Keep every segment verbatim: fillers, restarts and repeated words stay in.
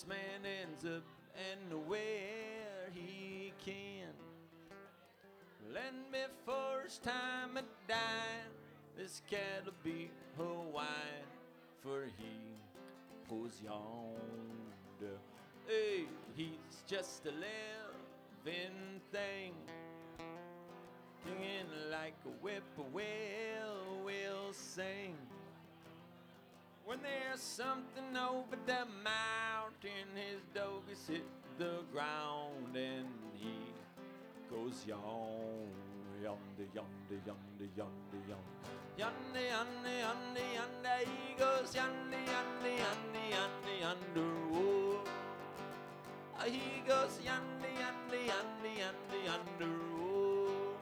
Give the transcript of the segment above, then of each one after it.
this man ends up anywhere he can. Let me first time a dime, this cat'll be Hawaiian, for he goes yonder. Hey, he's just a living thing, singing like a whippoorwill will sing. When there's something over the mountain, his dog is hit the ground and he goes yonder, yonder, yonder, yonder, yonder, yonder, yonder, yonder, yonder, yonder. He goes yonder, yonder, yonder, yonder, yonder. Oh, he goes yonder, yonder, yonder, yonder, yonder. Oh.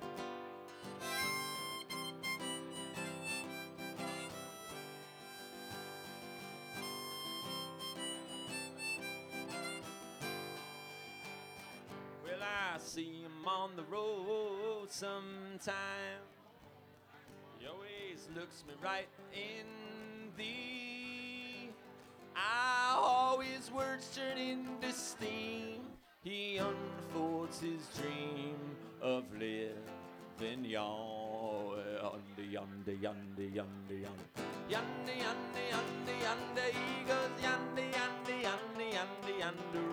Well, I see him on the road sometime. He always looks me right in the eye. All his words turn into steam. He unfolds his dream of living yonder, yonder, yonder, yonder, yonder, yonder, yonder, yonder, yonder. He goes yonder, yonder, yonder, yonder, yonder.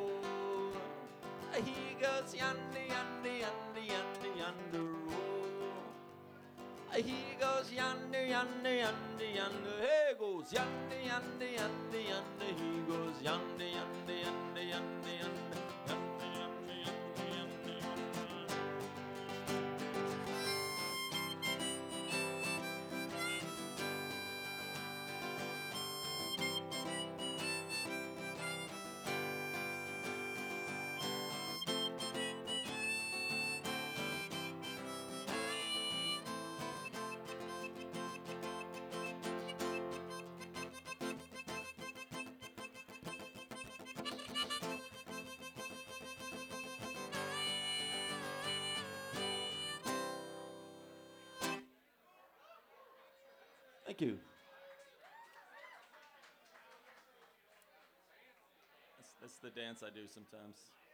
He goes yonder, yonder, yonder, yonder, yonder. Oh. He goes yonder, yonder, yonder, yonder. He goes yonder, yonder, yonder, yonder. He goes yonder, yonder, yonder, yonder, yonder, yonder, yonder, yonder, yonder. Thank you. That's, that's the dance I do sometimes.